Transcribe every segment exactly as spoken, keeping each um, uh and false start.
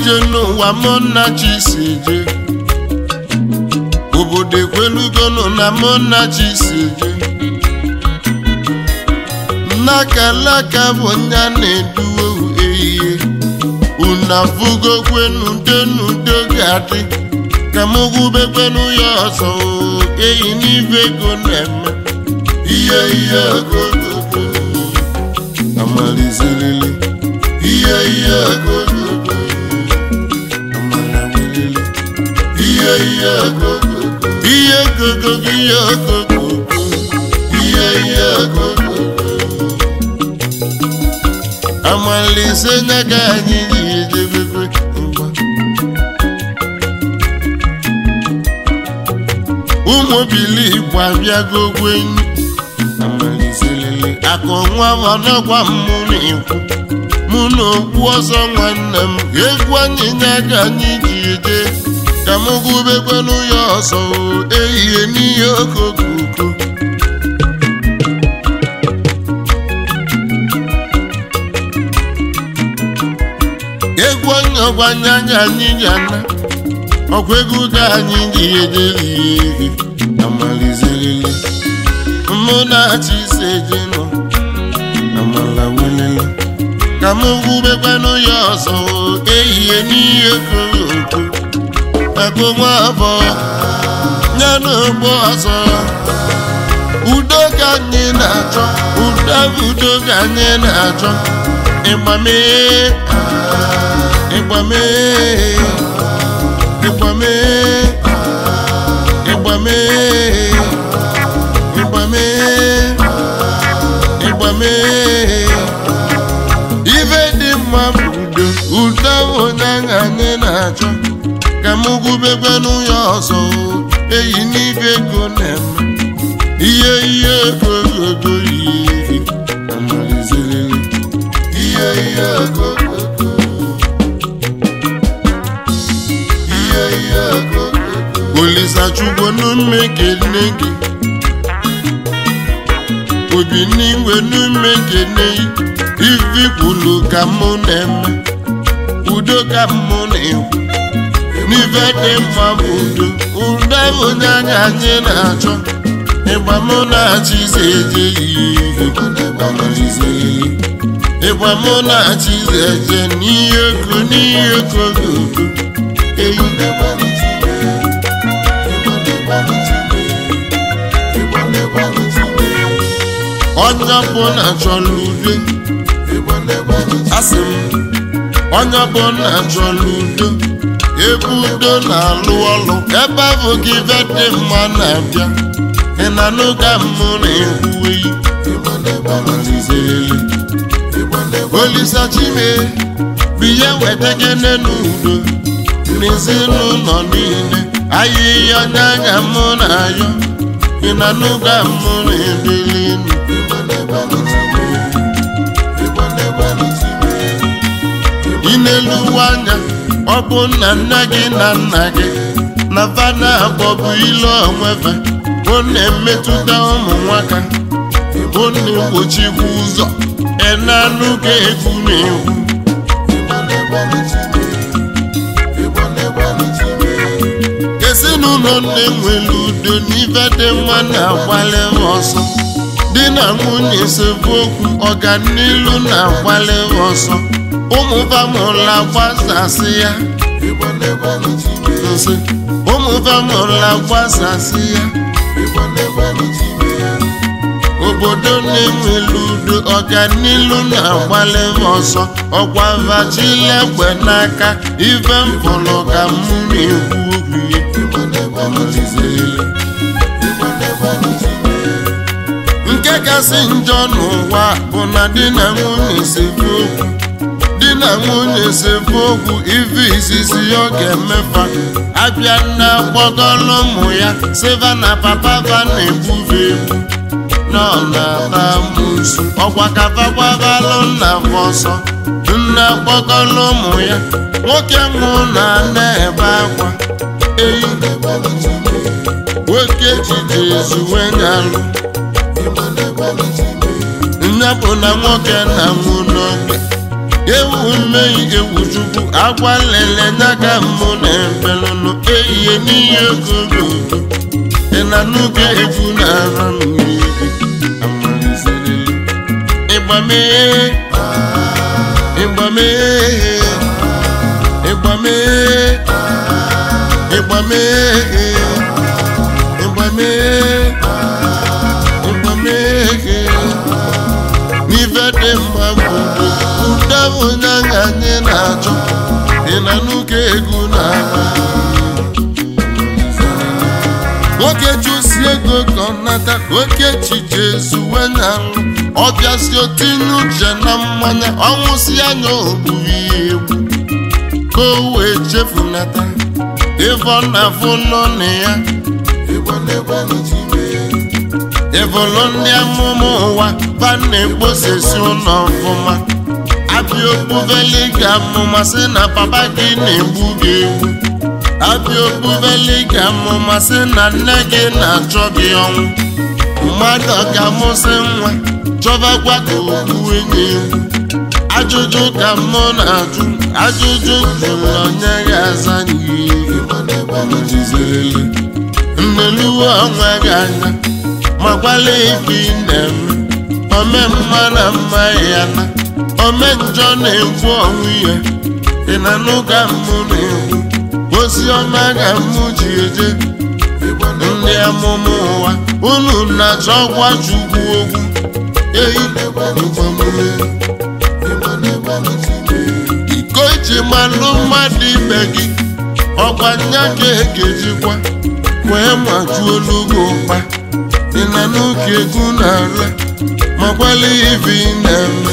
ije n'ụwa mụ na chi si je obodo ekwelugonụ na mụ na chi si je nnakalaka bụ nya na-eduwe ehihie unu afụgokwenu ndenudo ga-adị ka mụ gwubekwenu ya ọzọ eyi n'ibe ego na-eme ihe ihe ogogogo amalizerele ihe ihe ogogogo amalizerele ihe ihe ogogogo ihe ogogogo ihe ogogogo ihe ihe ogogogo amalize nyaga anyị ijebekwe mgba ụmụ bili igbo abịago gwenyu amalizelele akụ nwa ọnọgwa mụ na-ekwu mụ na okwu ọzọ nwanne m egwu anyị nyaga anyị ji eje ka mụ gụbekwenụ ya ọzọ ehihie n'ihe okokoko egwu onye ọgbanye anya anyị ga-ana ọkwa egwu ga anyị ji edelihe amalizerele mụ na-achị ise je nọ amala welele ka mụ gwubekwanụ ya ọzọ ehihie n'ihe koroko ego nwa abọ ya n'ogbo ọzọ udo ka anyị na-achọ udo udo ka anyị na-achọ ịgbame ịgbame ịgbame ịgbame ịgbame ịgbame ife dị mma bụ udo udo onye anyị na-achọ ka mụ gwubekwanụ ya ọzọ eyi n'ibe ego na-eme ihe ihe ego ego ihe amalizerele ihe ihe ego Olisa chukwu n'ume kene gị obi n'igwe n'ume kene ivi kwulu ka mụ na-eme udo ka mụ na-ekwu n'ife dị mma bụ udo udo bụ onye anya anyị na-achọ ịgba mụ na-achị ize eje ihe ịgba mụ na-achị ize eje n'ihe ego n'ihe ego gogo eyi onye ọbụla chọrọ udo asị m onye ọbụla chọrọ udo ebe udo na-alụ ọlụ ebe ahụ gị ife dị mma na-abịa ị na-anụ ka mụ na-ekwu eyi Olisa chime bụ ihe weta gị n'udo n'ezinụlọ niile ahịhịa n'anya mụ na-ayọ ị na-anụ ka mụ na-ebeli enu ị na-eluwe anya ọ bụ nna nna gị na nna gị na fana abọbụ ilu onwefe ọ na-emetụta ụmụ nwaka ọ na-egbochikwa ụzọ ị na-anụ ka egwu na-egwu ezinụlọ na-enwere udo n'ife dị mma na-agbali ọsọ di na nwunye esemokwu ọganilu na-agbali ọsọ ụmụ famụla gbasasị ya nsị ụmụ famụla gbasasị ya obodo na-enwere udo ọganilu na-agbali ọsọ ọkwa vachilegbe n'aka ife mpụrụ ka mụ na-ekwu okwu ya nke kasị njọ n'ụwa bụ na di na nwunye esemokwu di na nwunye esemokwu ife izizi ọ ga-emefa abịa na gbọgọrọ ụmụ ya siva na papa va na-egbuve egbu nọ na-ata musu ọkwa kafakwabalụ nna ọsọ nna gbọgọrọ ụmụ ya nwoke nwụ na na-ebe akwa eyi nwoke jide ezuwe nyalụ nya bụ na nwoke na nwụ n'oge ewu mmei ewu chukwu agwa lele n'aka mmụ na-ebelụnụ ehihie n'ihe ogogo ị na n'oge egwu na-ara mmiri amalizerele ịgbamee ịgbamee ịgbamee ịgbamee ịgbamee ịgbamee n'ife dị mma mgbe ụda onye agha anyị na-achọ ị na n'oge egwu na-ara nwoke chụsi ego ka ọ nata oke echiche ezuwe na nrụ ọ bịasi otinye uche na mmanya ọnwụsị anya ogburu ya egwu ka o wee chefunata ife ọ na-afụ nọ na ya ịbụlụ ndị amụma ụwa ba na-ekposesi ụlọ ọfụma abịa okpuveli ga amụma sị na papa gị na-egbu gị egbu abịa okpuveli ga amụma sị na nne gị na-achọ gị ọnwụ mmadụ ga-amụsị nwa chọbakwa ka okwu enye egwu ajụjụ ka mụ na-ajụ ajụjụ jụrụ onye ga-aza n'ihe nneluwe onwe gị anya makwala ife ị na-eme ome mma na mma ya na ome njọ na-ekwu ọnwụ ya ị na n'ụka mmụ na-ekwu ozi ọma ga mmụ ji eje ndị amụma ụwa unu na-achọ gwa Chukwu okwu eyi iko iji malụ mmadụ ibe gị ọkwa nya ka ekejikwa wee majuo n'ugwu ụkpa ị na n'oke egwu na-ala makwala ife ị na-eme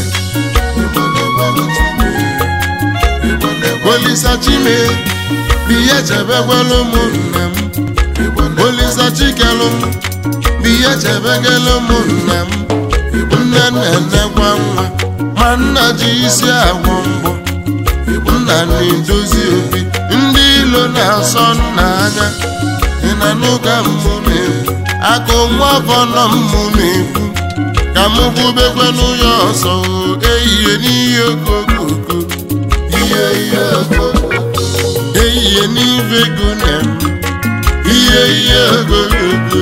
Olisa Chime biye chebekwala ụmụnna m Olisa Chikelu m biye chebegala ụmụnna m nne na-enekwa nwa ma nna ji isi agwọ mbọ nna na-edozi obi ndị ilo na-asọ nna anya ị na n'ụka mmụ na-ekwu akụ nwa afọ nọ mmụ na-ekwu ka mụ kwubekwanụ ya ọsọ ehihie n'ihe okokoko ihe ihe okokoko ehihie n'ife ego na-eme ihe ihe okokoko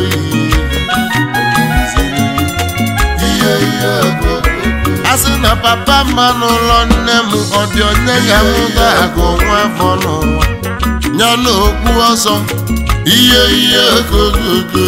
ihe ihe okokoko asị na papa mma n'ụlọ nne m ọ dị onye ya mụ ga-agụ nwa afọ n'ụwa ya na okwu ọsọ ihe ihe okokoko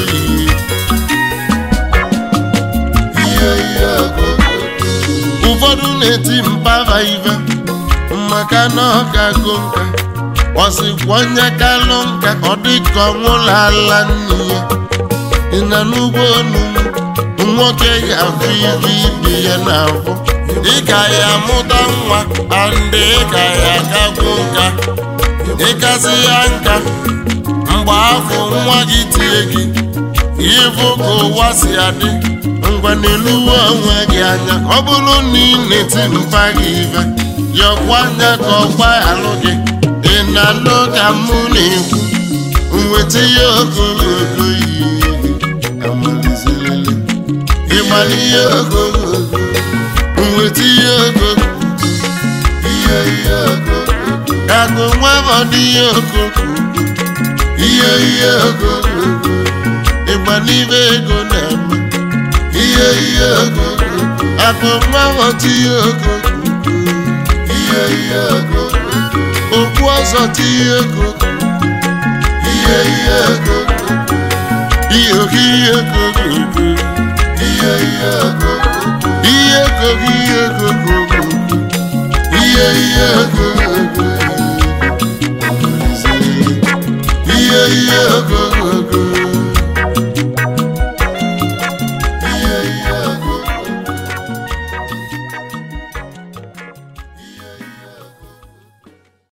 ụfọdụ na-eti mpava ive maka na ọ ga-agụ nka ọ sịkwa onye kalụ nka ọ dịka ọnwụla ala nne ya ị na n'ugbo onu nwoke ga-afụ ibe ibe ya n'afọ ị ka ya amụta nwa andị ị ka ya agagwu nka ịkasị ya nka mgbe afọ nwa gị tie gị ịfụ ka ụwa si adị ngwa n'eluwe onwe gị anya ọ bụrụ na ị na-eti mpa gị ive yọkwa anya ka ọgba alụ gị ị na-anụ ka mụ na-ekwu nweta ya ogologo ihe amalizerele ịmara ihe ogologo nweta ihe ogologo ihe ihe ogologo agụ nwa ọdị ihe ogologo ihe ihe ogologo ịgba n'ibe ego na-eme ihe ihe ogologo akụ nwa ọtị ihe ogologo ihe ihe ogologo okwu ọzọ ti ihe ogologo ihe ihe ogologo ihe oge ihe ogologo ihe ihe ogologo ihe ogogo ihe ogologo ihe ihe ogologo ihe ihe ogologo